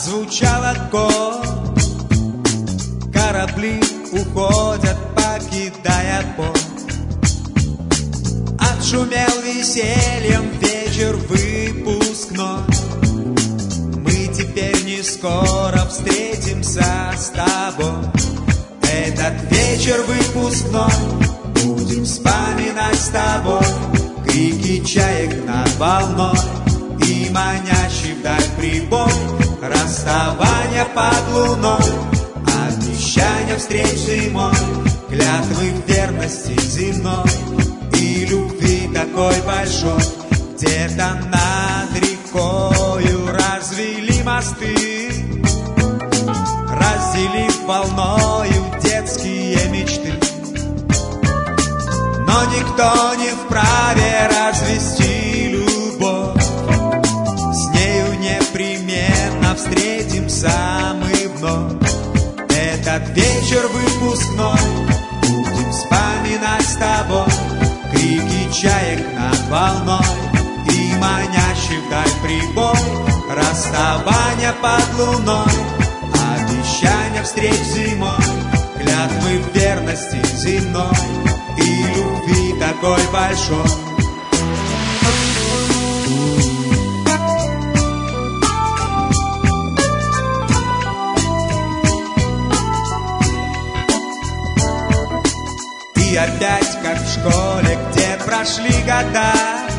Отзвучал аккорд, корабли уходят, покидая порт. Отшумел весельем вечер выпускной. Мы теперь не скоро встретимся с тобой. Этот вечер выпускной будем вспоминать с тобой. Крики чаек над волной и манящий вдаль прибой. Расставание под луной, обещания встреч зимой, клятвы верности земной и любви такой большой. Где-то над рекою развели мосты, разделив волною детские мечты. Но никто не вправе развести любовь. С нею непременно встретимся мы вновь. Этот вечер выпускной будем вспоминать с тобой. Крики чаек над волной и манящий вдаль прибой. Расставание под луной, обещания встреч зимой, клятвы верности земной и любви такой большой. И опять, как в школе, где прошли года,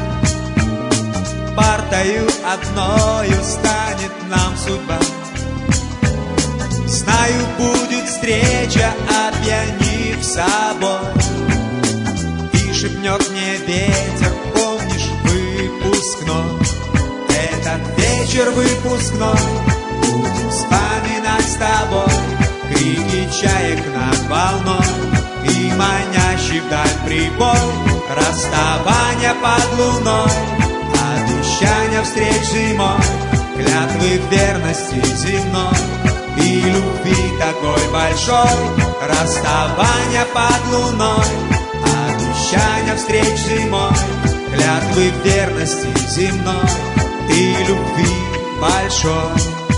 партою одною станет нам судьба. Знаю, будет встреча, опьянив собой, и шепнет мне ветер, помнишь выпускной. Этот вечер выпускной будем вспоминать с тобой. Крики чаек над волной и манящий вдаль прибой. Расставание под луной, обещания встреч зимой, клятвы верности земной и любви такой большой. Расставание под луной, обещания встреч зимой, клятвы верности земной и любви большой.